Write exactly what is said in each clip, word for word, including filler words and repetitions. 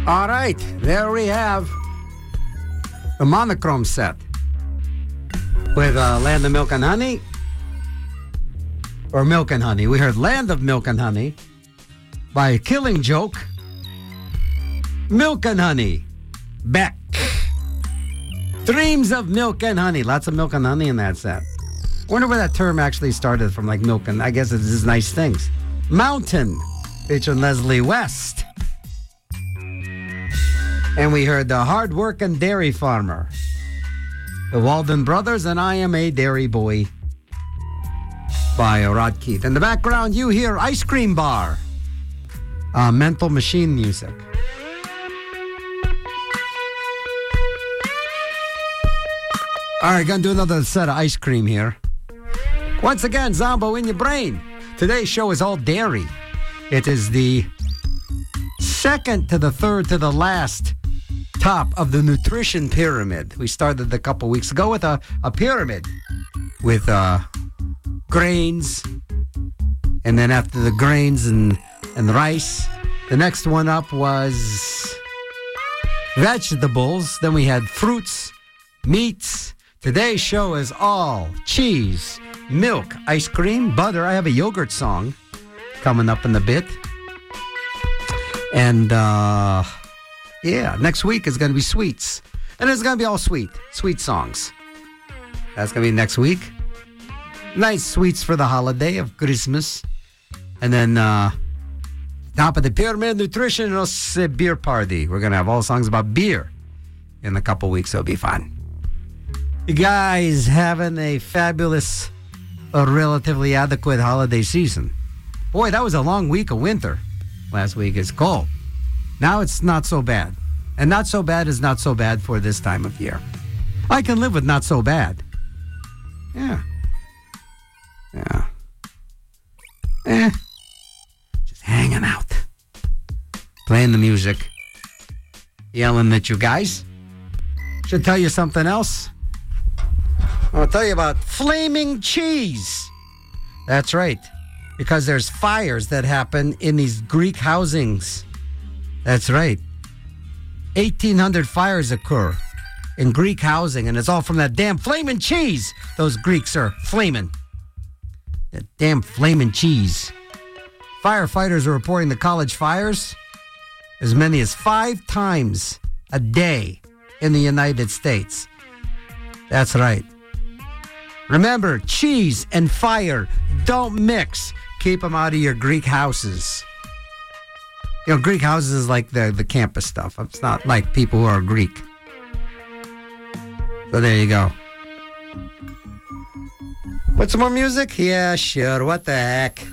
All right, there we have the monochrome set with uh, Land of Milk and Honey, or Milk and Honey. We heard Land of Milk and Honey by Killing Joke. Milk and Honey, Beck. Dreams of Milk and Honey. Lots of milk and honey in that set. Wonder where that term actually started from, like milk and, I guess it's just nice things. Mountain, featuring Leslie West. And we heard the Hard Workin' Dairy Farmer, the Walden Brothers, and I Am a Dairy Boy by Rod Keith. In the background, you hear Ice Cream Bar, uh, Mental Machine music. All right, gonna do another set of ice cream here. Once again, Zombo in your brain. Today's show is all dairy. It is the second to the third to the last top of the nutrition pyramid. We started a couple weeks ago with a, a pyramid with uh, grains, and then after the grains and, and the rice, the next one up was vegetables. Then we had fruits, meats. Today's show is all cheese, milk, ice cream, butter. I have a yogurt song coming up in a bit. And, uh, yeah, next week is going to be sweets. And it's going to be all sweet, sweet songs. That's going to be next week. Nice sweets for the holiday of Christmas. And then, uh, top of the pyramid, nutritional beer party. We're going to have all songs about beer in a couple weeks, so it'll be fun. You guys having a fabulous, a relatively adequate holiday season. Boy, that was a long week of winter. Last week is cold. Now it's not so bad. And not so bad is not so bad for this time of year. I can live with not so bad. Yeah. Yeah. Eh. Just hanging out. Playing the music. Yelling at you guys. Should tell you something else. I'll tell you about flaming cheese. That's right. Because there's fires that happen in these Greek housings. That's right. eighteen hundred fires occur in Greek housing, and it's all from that damn flaming cheese. Those Greeks are flaming. That damn flaming cheese. Firefighters are reporting the college fires as many as five times a day in the United States. That's right. Remember, cheese and fire don't mix. Keep them out of your Greek houses. You know, Greek houses is like the, the campus stuff. It's not like people who are Greek. So there you go. Want some more music? Yeah, sure. What the heck?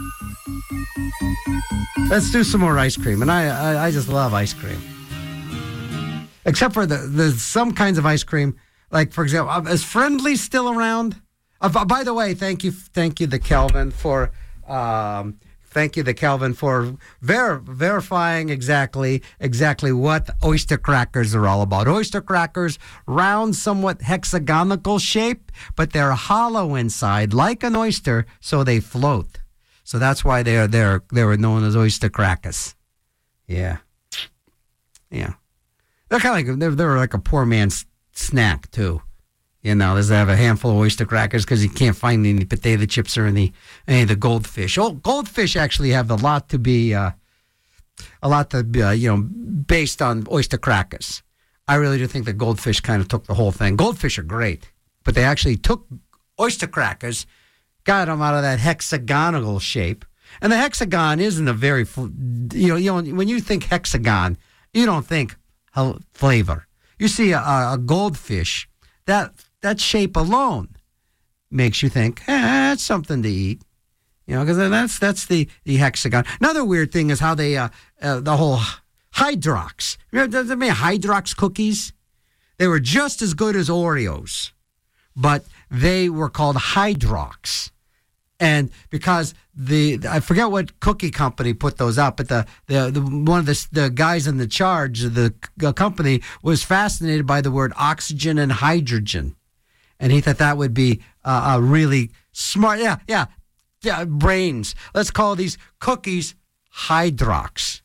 Let's do some more ice cream. And I, I, I just love ice cream. Except for the, the some kinds of ice cream. Like, for example, is Friendly still around? Uh, by the way, thank you, thank you, the Kelvin, for um, thank you, the Kelvin, for ver- verifying exactly exactly what oyster crackers are all about. Oyster crackers, round, somewhat hexagonal shape, but they're hollow inside, like an oyster, so they float. So that's why they are they're they were known as oyster crackers. Yeah, yeah, they're kind of like they're they're like a poor man's snack too, you know. Does have a handful of oyster crackers because you can't find any potato chips or any any of the goldfish. Oh, goldfish actually have a lot to be, uh, a lot to be, uh, you know, based on oyster crackers. I really do think that goldfish kind of took the whole thing. Goldfish are great, but they actually took oyster crackers, got them out of that hexagonal shape, and the hexagon isn't a very, you know, you know, when you think hexagon, you don't think flavor. You see a, a goldfish, that that shape alone makes you think, eh, that's something to eat. You know, because that's that's the, the hexagon. Another weird thing is how they, uh, uh, the whole Hydrox. Remember, they made Hydrox cookies? They were just as good as Oreos, but they were called Hydrox. And because the, I forget what cookie company put those out, but the, the, the one of the, the guys in the charge of the company was fascinated by the word oxygen and hydrogen. And he thought that would be uh, a really smart, yeah, yeah, yeah, brains. Let's call these cookies Hydrox.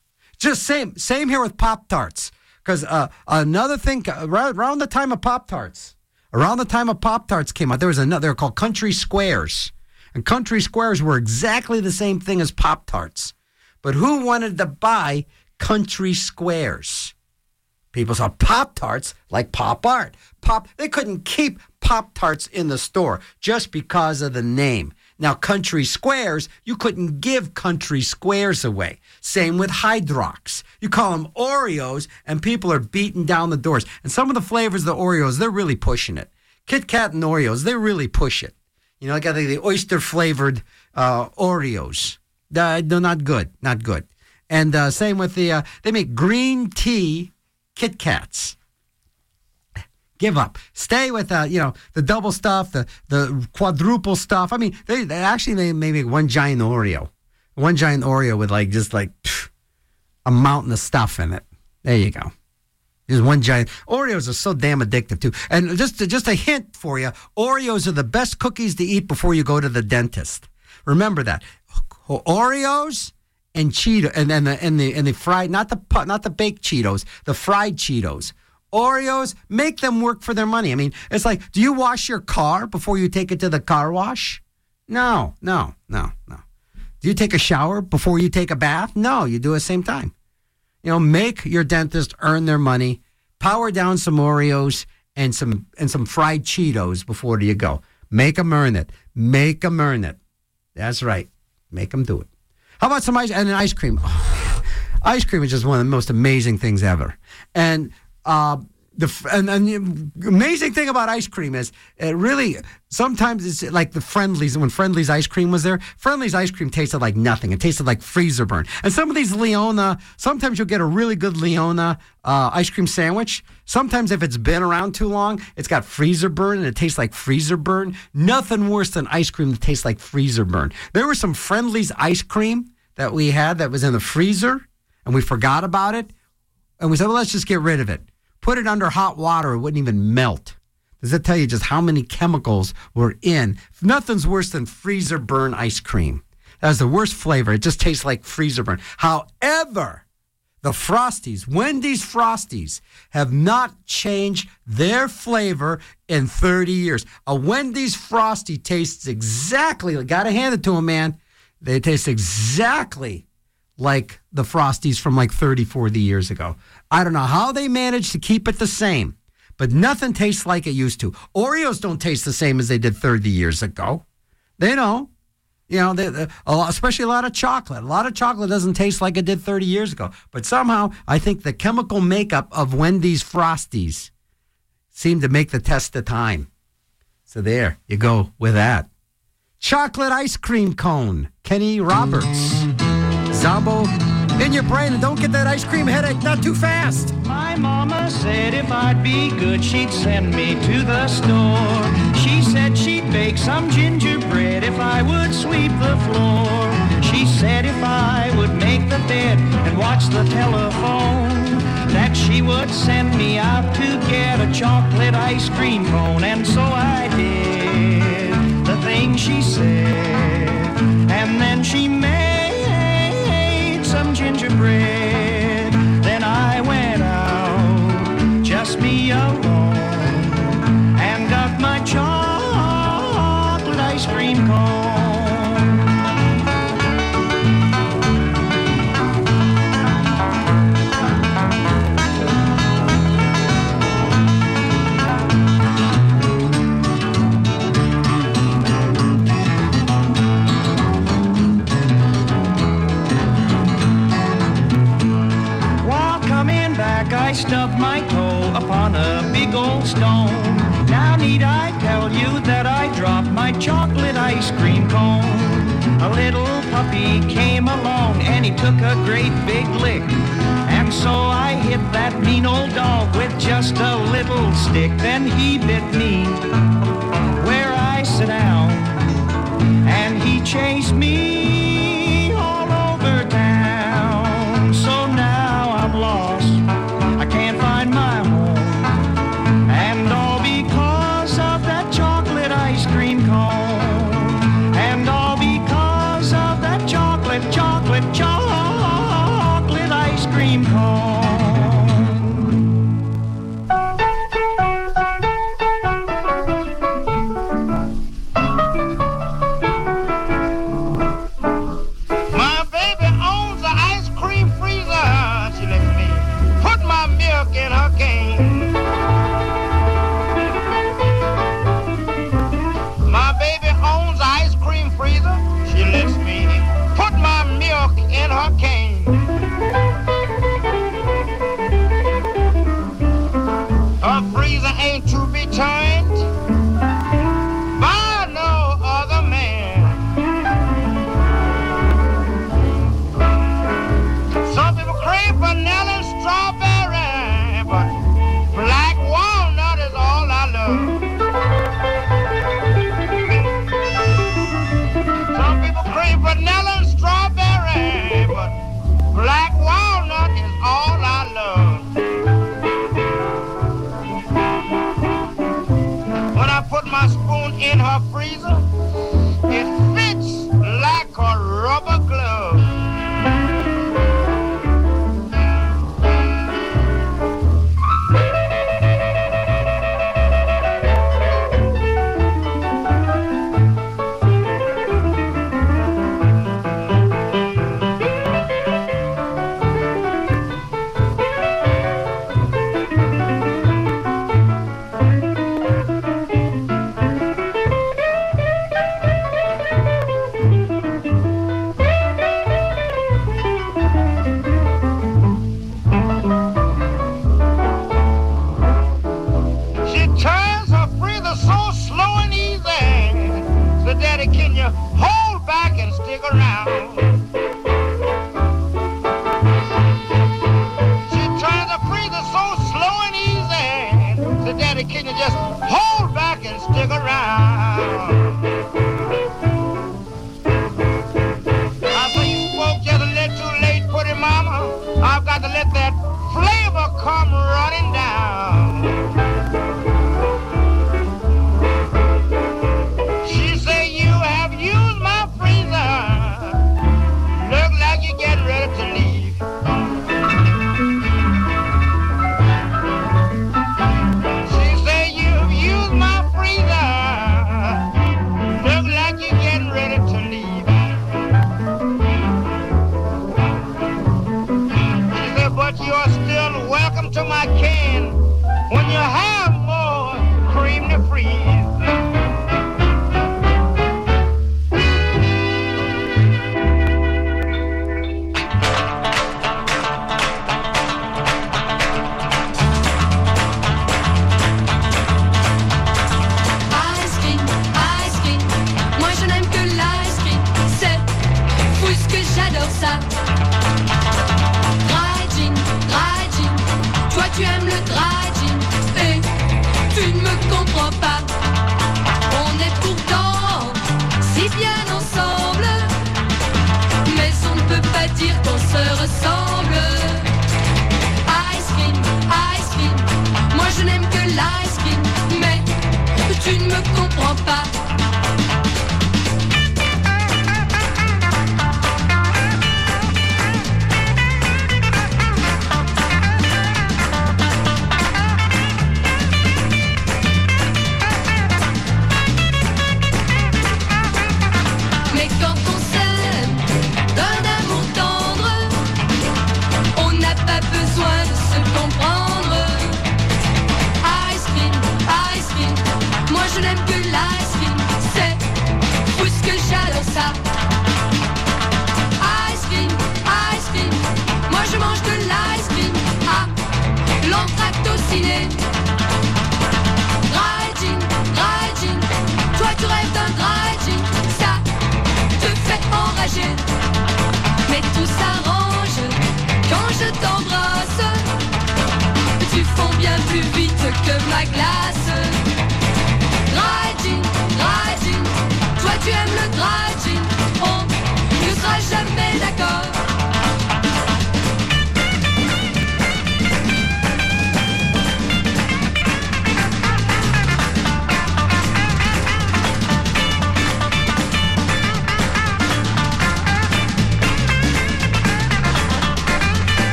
Just same same here with Pop-Tarts. Because uh, another thing, around, around the time of Pop-Tarts, around the time of Pop-Tarts came out, there was another, they were called Country Squares. And Country Squares were exactly the same thing as Pop-Tarts. But who wanted to buy Country Squares? People saw Pop-Tarts like Pop Art. Pop, they couldn't keep Pop-Tarts in the store just because of the name. Now, Country Squares, you couldn't give Country Squares away. Same with Hydrox. You call them Oreos, and people are beating down the doors. And some of the flavors of the Oreos, they're really pushing it. Kit Kat and Oreos, they really push it. You know, like I think the oyster-flavored uh, Oreos. Uh, they're not good, not good. And uh, same with the, uh, they make green tea Kit Kats. Give up. Stay with uh, you know, the double stuff, the the quadruple stuff. I mean, they, they actually they may make one giant Oreo, one giant Oreo with like just like pff, a mountain of stuff in it. There you go. Just one giant. Oreos are so damn addictive too. And just just a hint for you: Oreos are the best cookies to eat before you go to the dentist. Remember that. Oreos and Cheetos, and and the and the and the fried, not the not the baked Cheetos, the fried Cheetos. Oreos, make them work for their money. I mean, it's like, do you wash your car before you take it to the car wash? No, no, no, no. Do you take a shower before you take a bath? No, you do it at the same time. You know, make your dentist earn their money. Power down some Oreos and some and some fried Cheetos before you go. Make them earn it. Make them earn it. That's right. Make them do it. How about some ice and an ice cream? Oh, ice cream is just one of the most amazing things ever. And Uh, the and, and the amazing thing about ice cream is it really sometimes it's like the Friendlies. When Friendlies ice cream was there, Friendlies ice cream tasted like nothing. It tasted like freezer burn. And some of these Leona, sometimes you'll get a really good Leona uh, ice cream sandwich. Sometimes if it's been around too long, it's got freezer burn and it tastes like freezer burn. Nothing worse than ice cream that tastes like freezer burn. There was some Friendlies ice cream that we had that was in the freezer and we forgot about it. And we said, well, let's just get rid of it. Put it under hot water, it wouldn't even melt. Does that tell you just how many chemicals were in? Nothing's worse than freezer burn ice cream. That's the worst flavor. It just tastes like freezer burn. However, the Frosties, Wendy's Frosties, have not changed their flavor in thirty years. A Wendy's Frosty tastes exactly, got to hand it to them, man. They taste exactly like the Frosties from like thirty, forty years ago. I don't know how they managed to keep it the same, but nothing tastes like it used to. Oreos don't taste the same as they did thirty years ago. They don't. You know, they, they, a lot, especially a lot of chocolate. A lot of chocolate doesn't taste like it did thirty years ago. But somehow, I think the chemical makeup of Wendy's Frosties seemed to make the test of time. So there you go with that. Chocolate ice cream cone. Kenny Roberts. Zombo in your brain, and don't get that ice cream headache, not too fast. My mama said if I'd be good, she'd send me to the store. She said she'd bake some gingerbread if I would sweep the floor. She said if I would make the bed and watch the telephone, that she would send me out to get a chocolate ice cream cone. And so I did the thing she said, and then she made some gingerbread. Then I went out, just me alone, and got my chocolate ice cream cone. I stubbed my toe upon a big old stone. Now need I tell you that I dropped my chocolate ice cream cone? A little puppy came along and he took a great big lick, and so I hit that mean old dog with just a little stick. Then he bit me where I sit down, and he chased me all over town. So now I'm lost, I can't find my home, and all because of that chocolate ice cream cone, and all because of that chocolate, chocolate, chocolate ice cream all I love. When I put my spoon in her freezer, it fits like a rubber glove.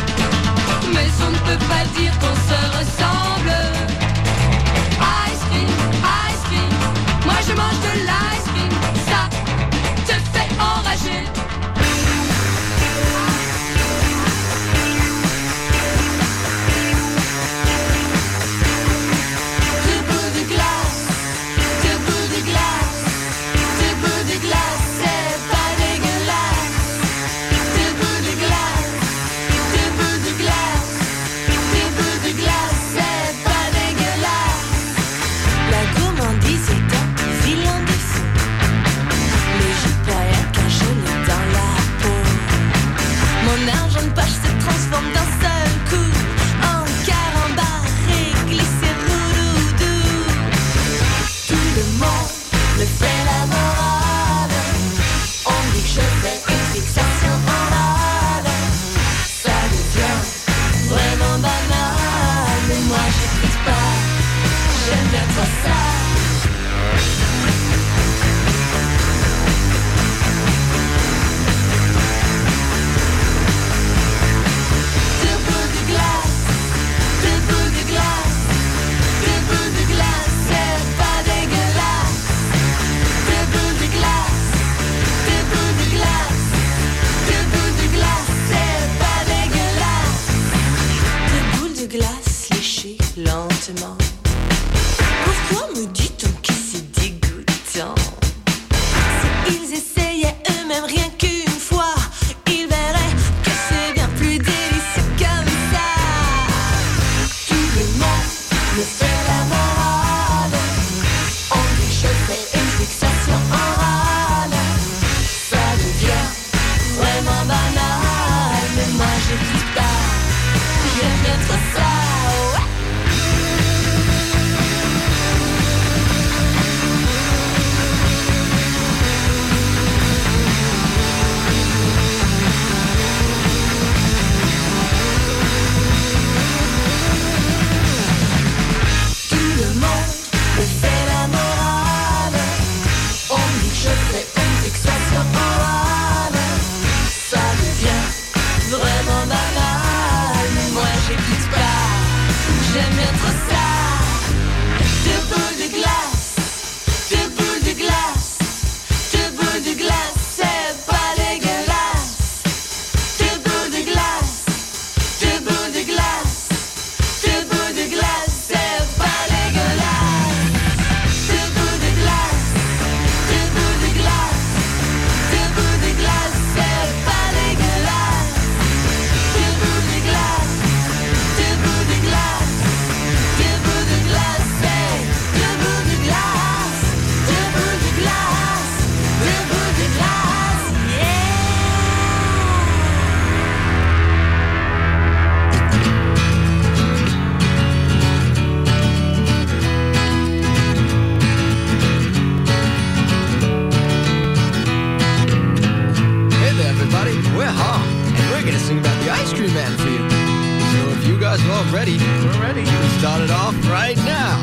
Mais on ne peut pas dire qu'on se ressemble. Ice cream, start it off right now.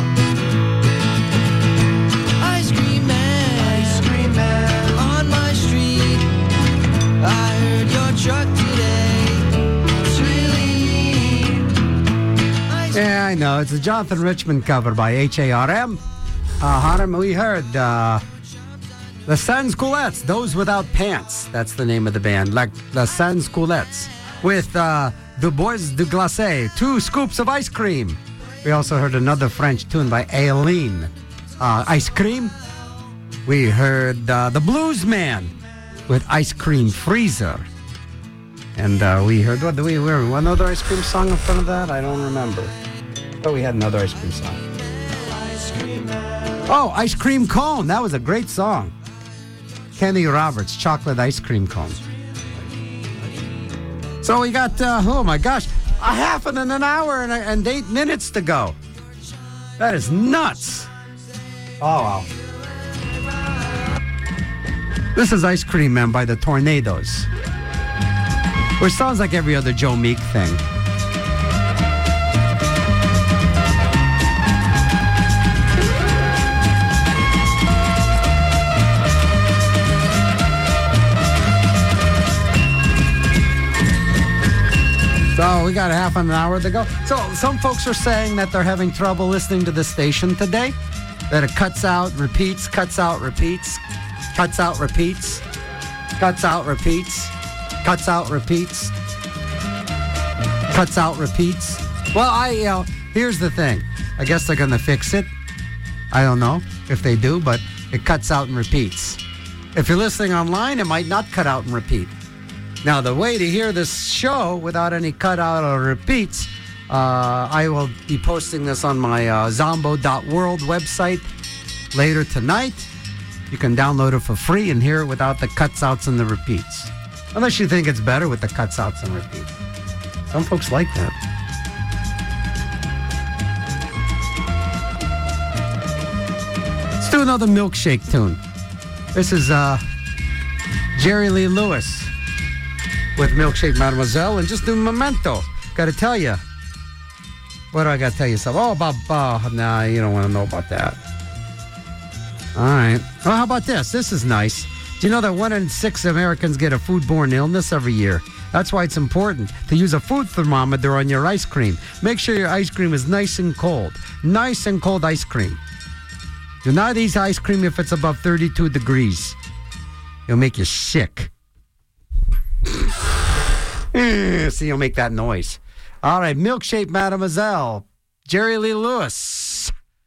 Ice cream man, ice cream man, on my street. I heard your truck today. It's really. Yeah, I know. It's a Jonathan Richman cover by H A R M. Uh, Harem, we heard uh, the Sans Coulettes, Those Without Pants. That's the name of the band, like the Sans Coulettes. With uh, Du Bois du Glacé, Two Scoops of Ice Cream. We also heard another French tune by Aileen, uh, Ice Cream. We heard uh, The Blues Man with Ice Cream Freezer. And uh, we heard, what do we hear? One other ice cream song in front of that? I don't remember. I thought we had another ice cream song. Oh, Ice Cream Cone. That was a great song. Kenny Roberts, Chocolate Ice Cream Cone. So we got, uh, oh my gosh, a half and an hour and, a, and eight minutes to go. That is nuts. Oh, wow. This is Ice Cream Man by the Tornadoes. Which sounds like every other Joe Meek thing. So we got a half an hour to go. So some folks are saying that they're having trouble listening to the station today. That it cuts out, repeats, cuts out, repeats, cuts out, repeats, cuts out, repeats, cuts out, repeats, cuts out, repeats. Well, I, you know, here's the thing. I guess they're going to fix it. I don't know if they do, but it cuts out and repeats. If you're listening online, it might not cut out and repeat. Now, the way to hear this show without any cutout or repeats, uh, I will be posting this on my uh, zombo dot world website later tonight. You can download it for free and hear it without the cuts outs and the repeats. Unless you think it's better with the cuts outs and repeats. Some folks like that. Let's do another milkshake tune. This is uh, Jerry Lee Lewis with Milkshake Mademoiselle, and just do Memento. Got to tell you. What do I got to tell you? Something? Oh, about, uh, nah, you don't want to know about that. All right. Well, how about this? This is nice. Do you know that one in six Americans get a foodborne illness every year? That's why it's important to use a food thermometer on your ice cream. Make sure your ice cream is nice and cold. Nice and cold ice cream. Do not eat ice cream if it's above thirty-two degrees. It'll make you sick. See, you'll make that noise. All right, Milkshake Mademoiselle, Jerry Lee Lewis.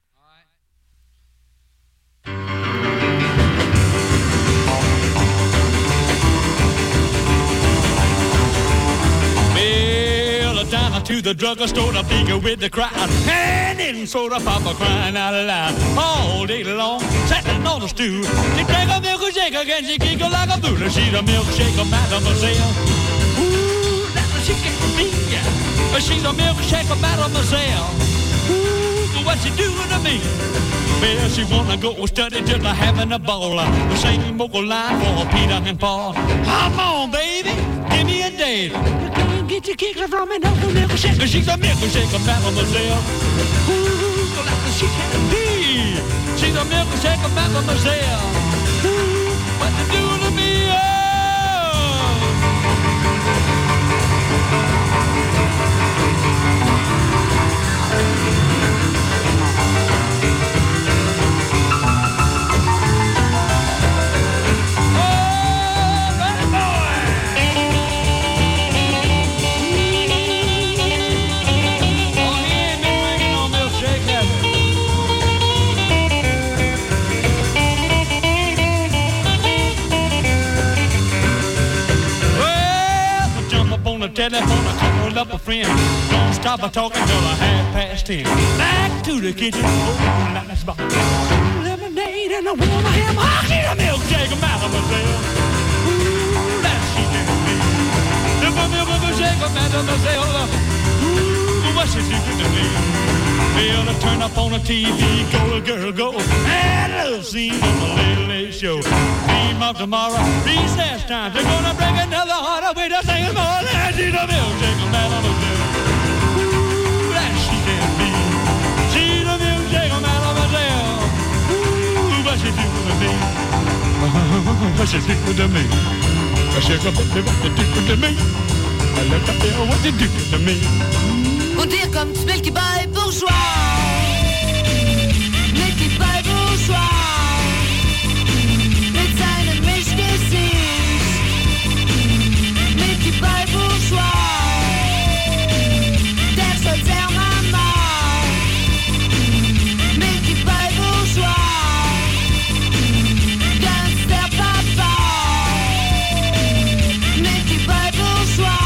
Well, down to the drugstore, to figure with the crowd, and in soda pop crying out loud all day long, sitting on the stool. She drank a milkshake again, she giggled like a fool. She's a milkshake, Mademoiselle. Ooh, that's what she can be. She's a milkshake, Mademoiselle. Ooh, what's she doing to me? Well, she wanna go study just like having a ball. The same vocal line for Peter and Paul. Come on, baby, give me a date. You can't get your kicks from me, no milkshake. She's a milkshake, Mademoiselle. Ooh, that's what she can be. She's a milkshake, Mademoiselle. Ooh, what's she doing to me? Oh. Telephone, I called up a friend. Don't stop a talking till a half past ten. Back to the kitchen, oh, that's about lemonade and a warm ham. I need a milkshake, Mademoiselle. Ooh, that she can be. The milkshake, Mademoiselle. Ooh, what's she doing to me? Well, to turn up on the T V, go, girl, go. And a little scene on the Late Late Show. Theme of tomorrow, recess time. They're gonna break another heart away to sing more. And she's a milkshake, Mademoiselle. Ooh, that she can be. what you do to me. Sugar baby, what you do to me. Let me tell what you do to me. Und hier kommt Milky Boy Bourgeois. Milky Boy Bourgeois. Mit seinem Mischgesicht. Milky Boy Bourgeois. Der soll sehr Mama. Milky Boy Bourgeois. Ganz der Papa. Milky Boy Bourgeois.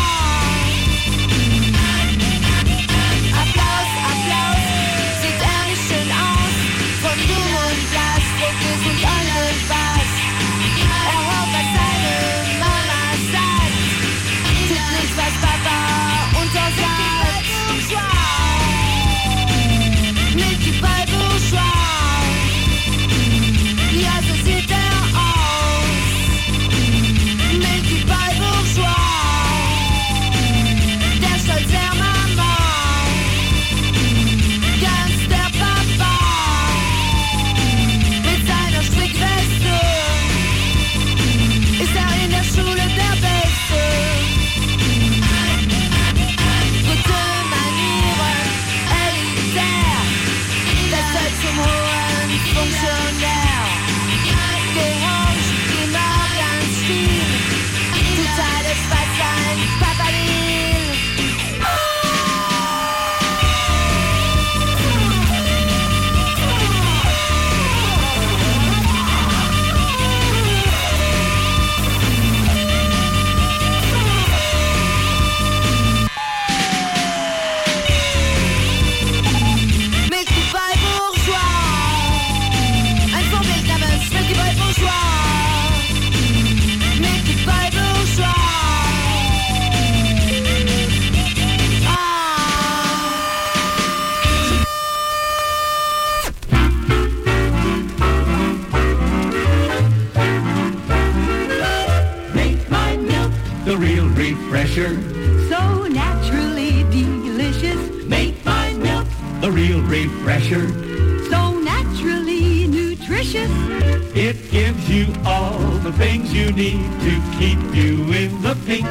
So naturally delicious. Make my milk The real refresher. so naturally nutritious. It gives you all the things you need to keep you in the pink.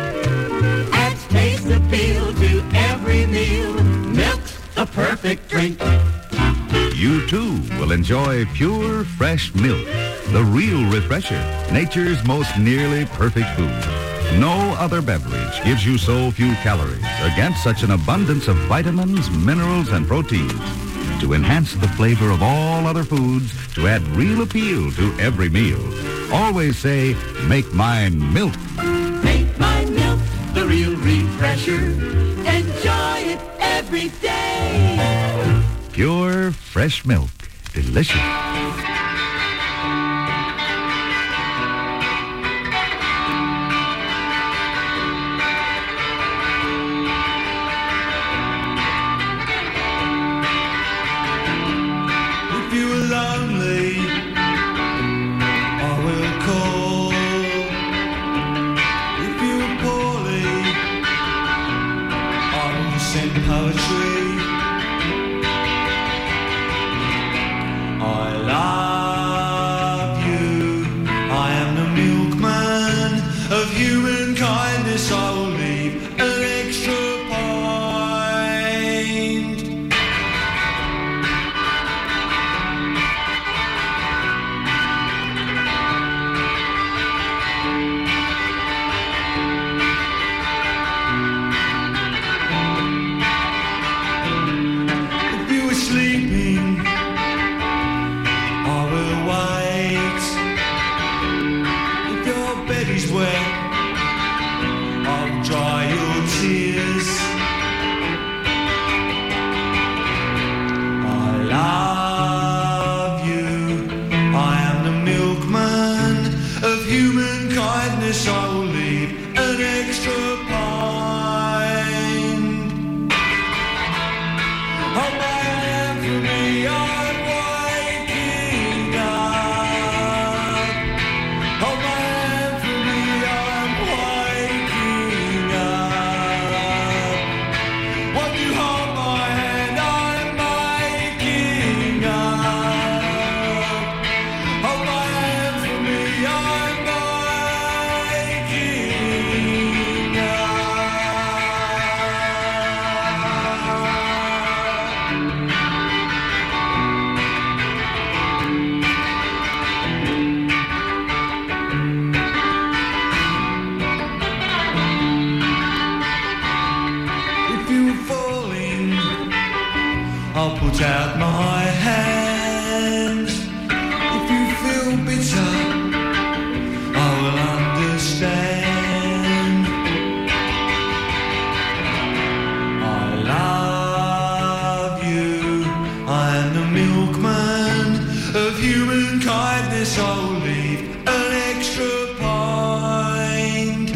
Adds taste appeal to every meal. Milk's the perfect drink. You too will enjoy pure, fresh milk. The real refresher. Nature's most nearly perfect food. No other beverage gives you so few calories against such an abundance of vitamins, minerals, and proteins. To enhance the flavor of all other foods, to add real appeal to every meal. Always say, make mine milk. Make my milk the real refresher. Enjoy it every day. Pure, fresh milk. Delicious. If you are lonely, I will call. If you are poorly, I will send poetry. I love so leave an extra pint.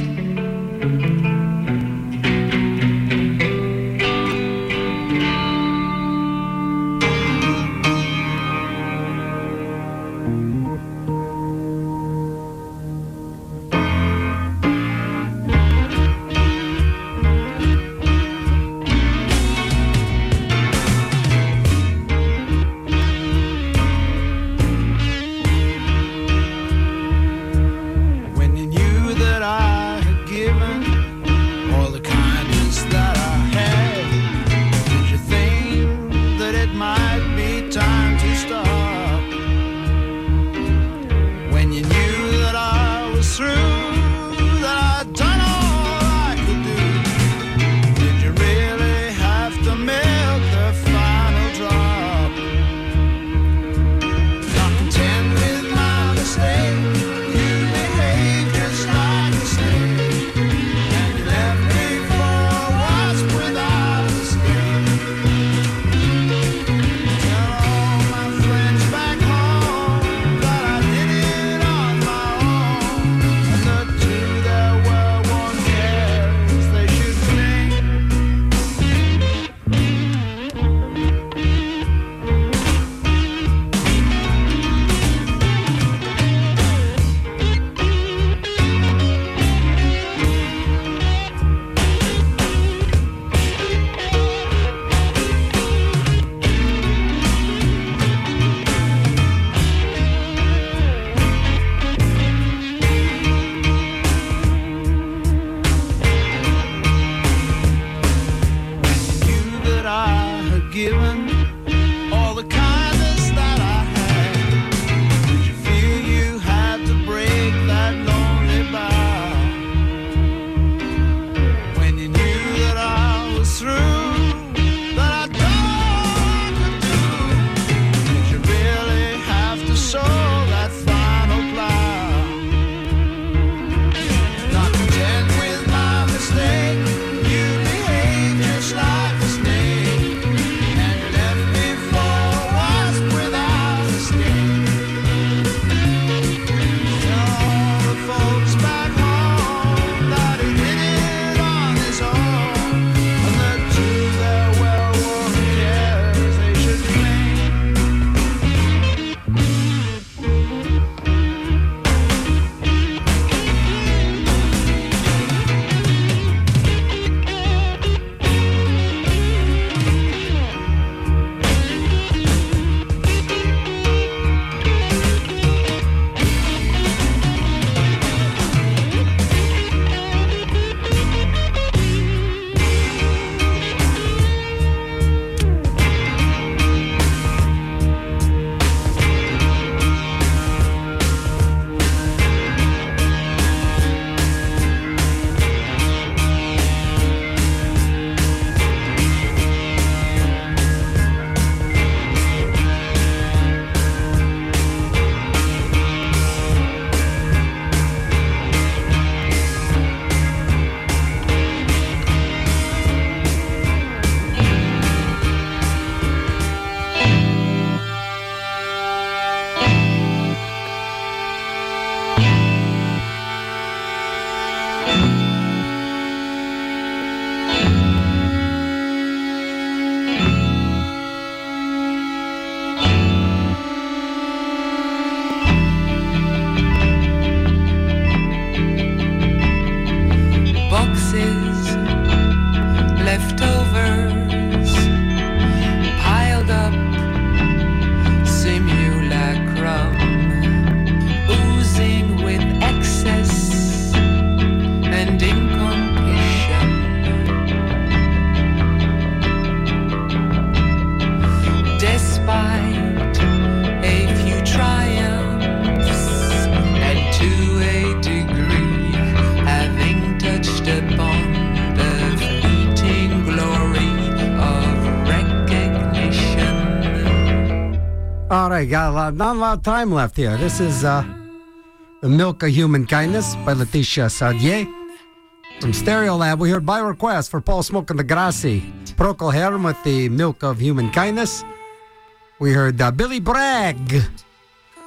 All right, got a lot, not a lot of time left here. This is uh, The Milk of Human Kindness by Leticia Sadier. From Stereo Lab, we heard by request for Paul Smoking the Grassi, Procol Harum with The Milk of Human Kindness. We heard uh, Billy Bragg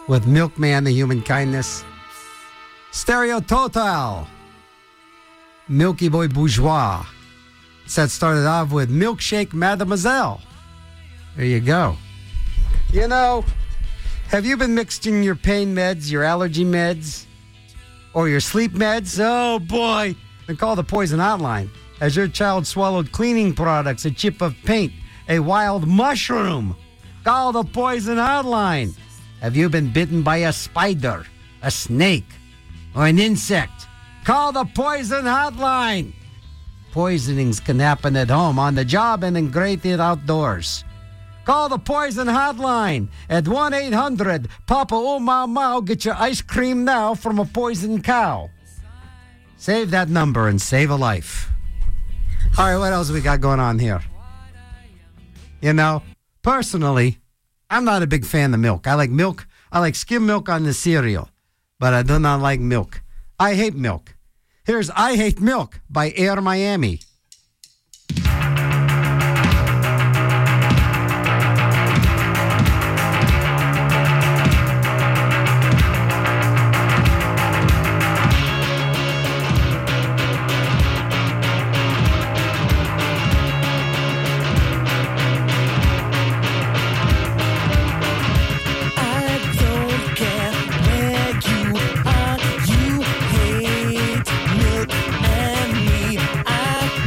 with Milkman, the Human Kindness. Stereo Total, Milky Boy Bourgeois. Set started off with Milkshake Mademoiselle. There you go. You know, have you been mixing your pain meds, your allergy meds, or your sleep meds? Oh boy, then call the Poison Hotline. Has your child swallowed cleaning products, a chip of paint, a wild mushroom? Call the Poison Hotline. Have you been bitten by a spider, a snake, or an insect? Call the Poison Hotline. Poisonings can happen at home, on the job, and in great outdoors. Call the Poison Hotline at one eight hundred Papa Oh Mau Mau. Get your ice cream now from a poison cow. Save that number and save a life. All right, what else we got going on here? You know, personally, I'm not a big fan of milk. I like milk. I like skim milk on the cereal, but I do not like milk. I hate milk. Here's I Hate Milk by Air Miami. I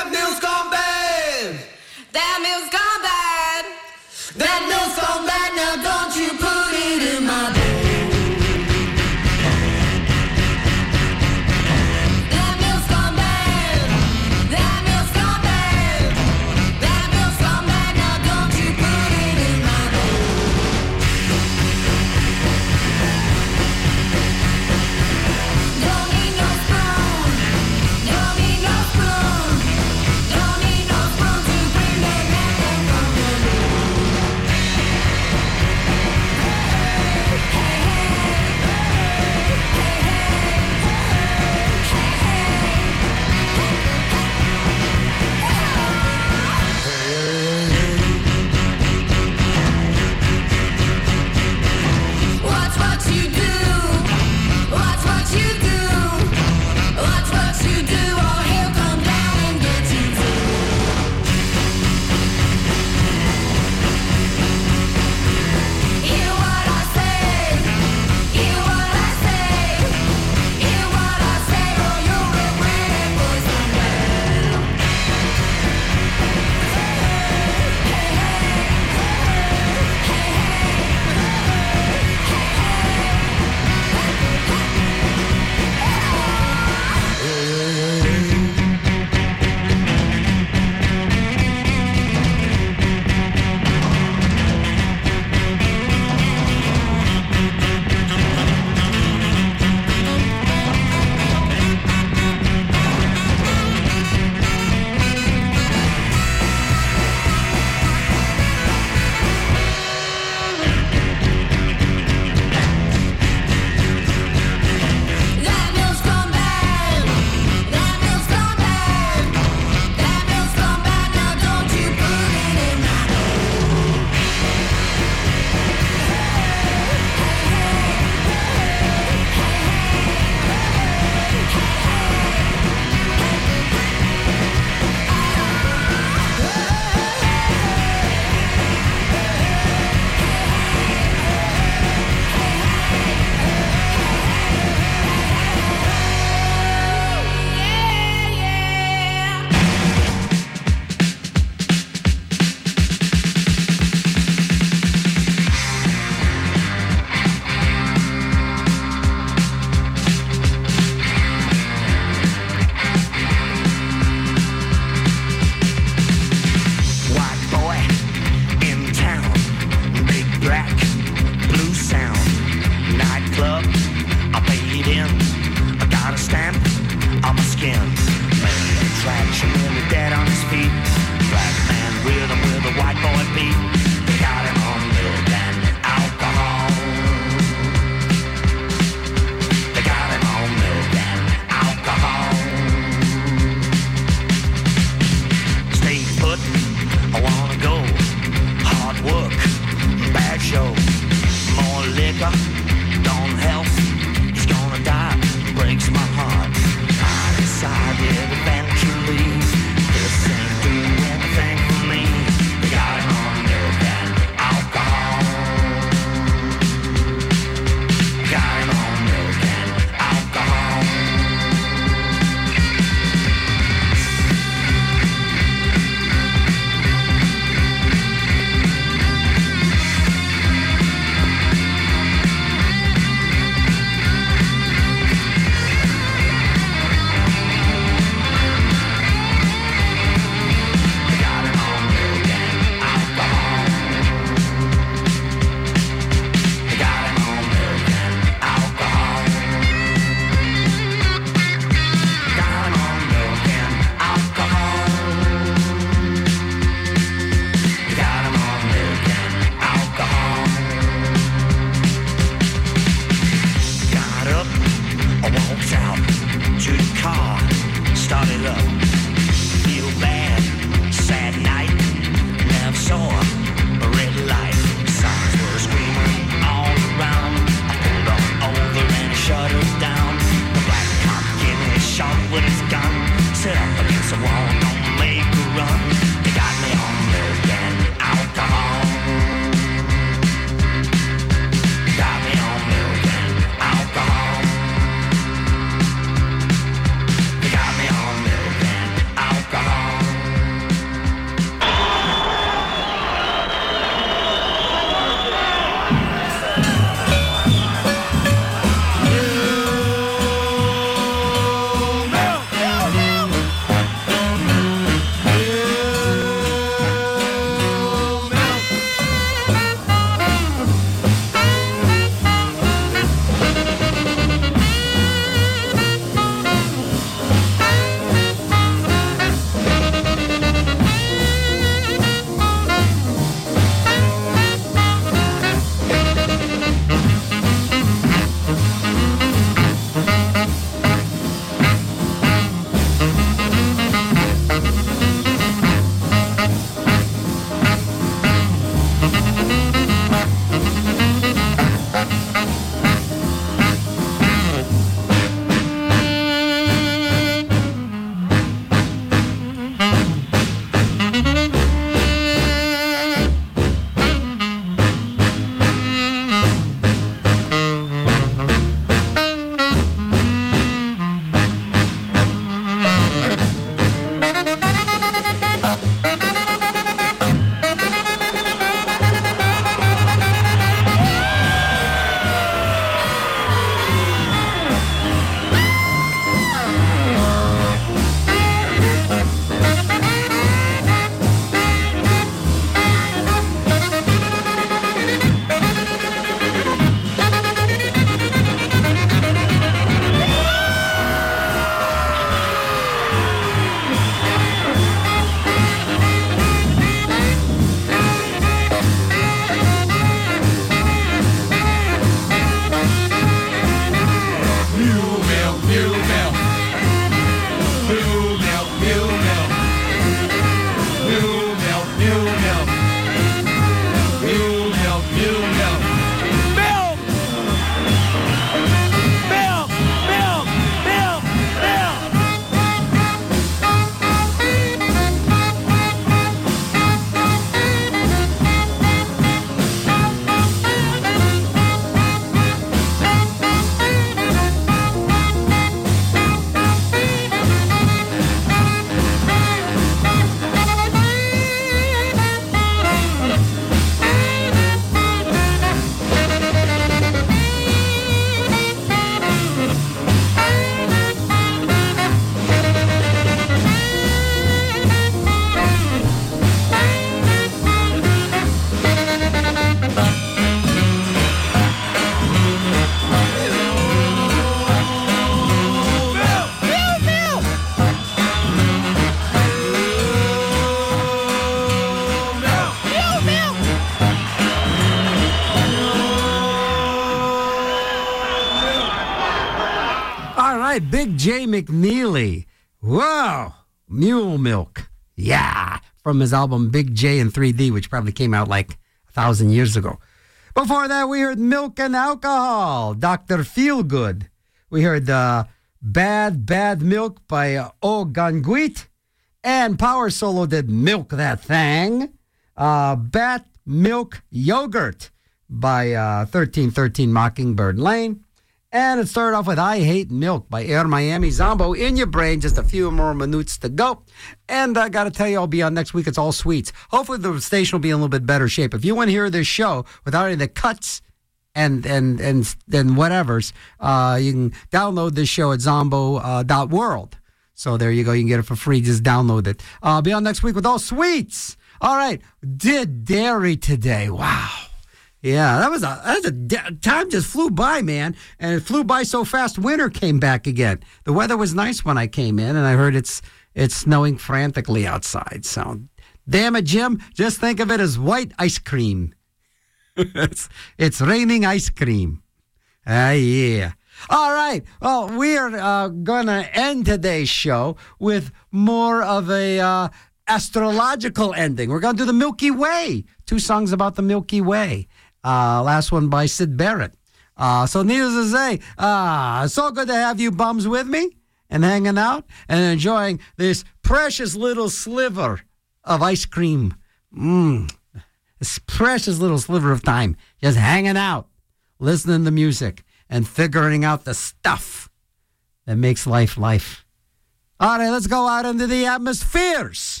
right, Big J McNeely. Whoa, Mule Milk. Yeah, from his album Big J in three D, which probably came out like a thousand years ago. Before that, we heard Milk and Alcohol, Doctor Feelgood. We heard uh, Bad, Bad Milk by uh, O Ganguit. And Power Solo did Milk That Thing. Uh, Bat Milk Yogurt by uh, thirteen thirteen Mockingbird Lane. And it started off with I Hate Milk by Air Miami Zombo. In your brain, just a few more minutes to go. And I got to tell you, I'll be on next week. It's all sweets. Hopefully the station will be in a little bit better shape. If you want to hear this show without any of the cuts and and and, and whatevers, uh, you can download this show at zombo dot world. So there you go. You can get it for free. Just download it. Uh, I'll be on next week with all sweets. All right. Did dairy today. Wow. Yeah, that was a, that was a time just flew by, man. And it flew by so fast, winter came back again. The weather was nice when I came in, and I heard it's it's snowing frantically outside. So, damn it, Jim, just think of it as white ice cream. it's, it's raining ice cream. Ah, yeah. All right. Well, we are uh, going to end today's show with more of a uh, astrological ending. We're going to do the Milky Way. Two songs about the Milky Way. Uh, last one by Sid Barrett. Uh, so needless to say, uh, so good to have you bums with me and hanging out and enjoying this precious little sliver of ice cream. Mmm. This precious little sliver of time. Just hanging out, listening to music, and figuring out the stuff that makes life life. All right, let's go out into the atmospheres.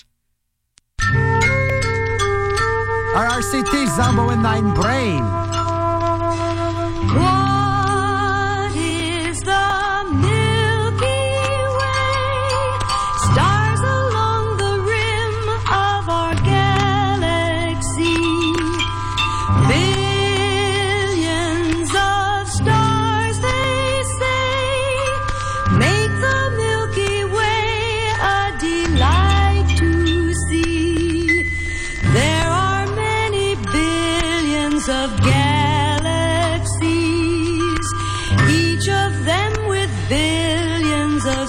Our R C T, Zombo in Thine Brain. What is the Milky Way? Stars along the rim of our galaxy. Billions of stars, they say, make the Milky Way a delight to see. There are of galaxies, each of them with billions of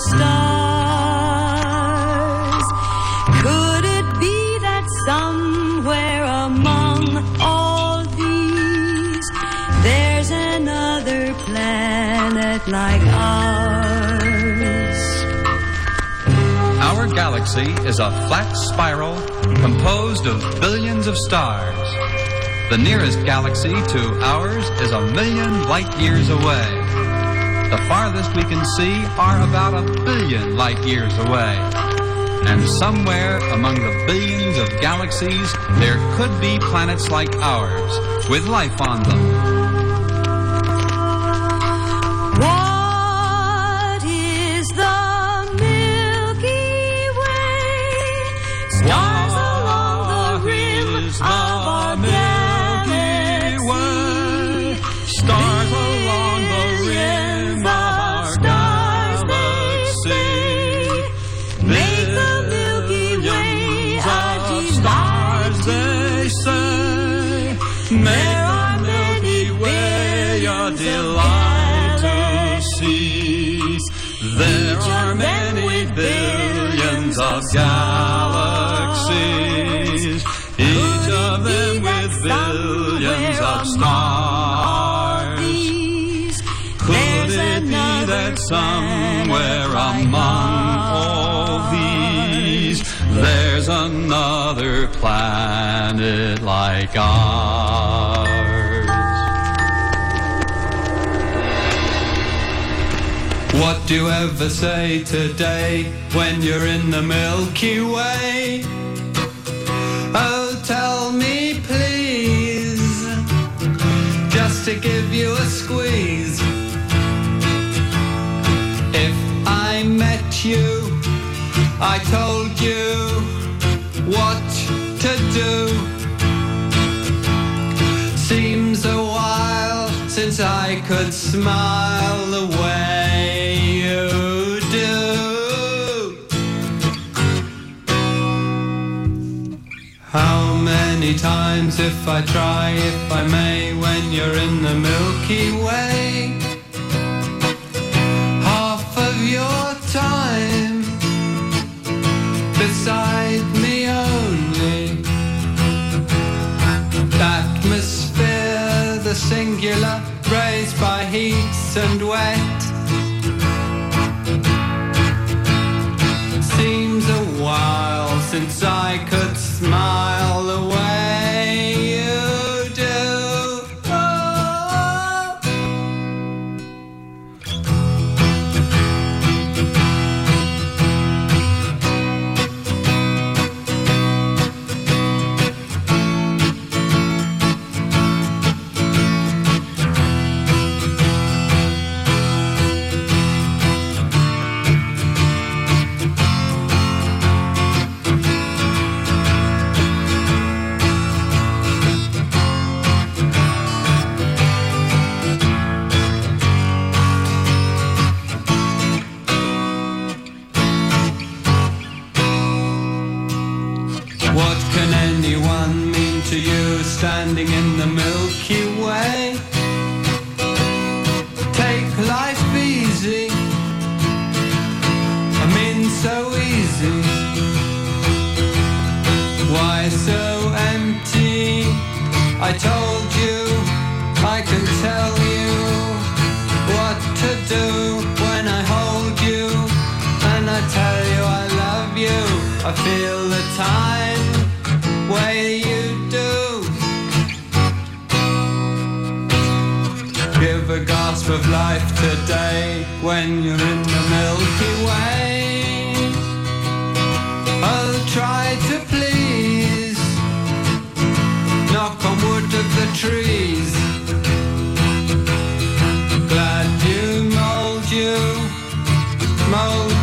stars. Could it be that somewhere among all these there's another planet like ours? Our galaxy is a flat spiral composed of billions of stars. The nearest galaxy to ours is a million light years away. The farthest we can see are about a billion light years away. And somewhere among the billions of galaxies, there could be planets like ours, with life on them. What is the Milky Way? Stars along the rim of our galaxy. Stars along the rim of our galaxy. Make the Milky Way a stars, they say. Make the Milky Way a delight to see. There are many billions of galaxies, each of them with billions of stars. Could it be that somewhere among all these there's another planet like ours? What do you ever say today when you're in the Milky Way? Oh, tell me please, just to give you a squeeze. If I met you, I told you what to do. Seems a while since I could smile the way you do. How many times if I try, if I may, when you're in the Milky Way? Half of the singular, raised by heat and wet. Seems a while since I could smile the way you do. Oh. What can anyone mean to you standing in the Milky Way? Take life easy, I mean so easy. Why so empty? I told you, I can tell you what to do when I hold you, and I tell you I love you. I feel the time way you do. Give a gasp of life today when you're in the Milky Way. I'll try to please, knock on wood of the trees. Glad you mold you, mold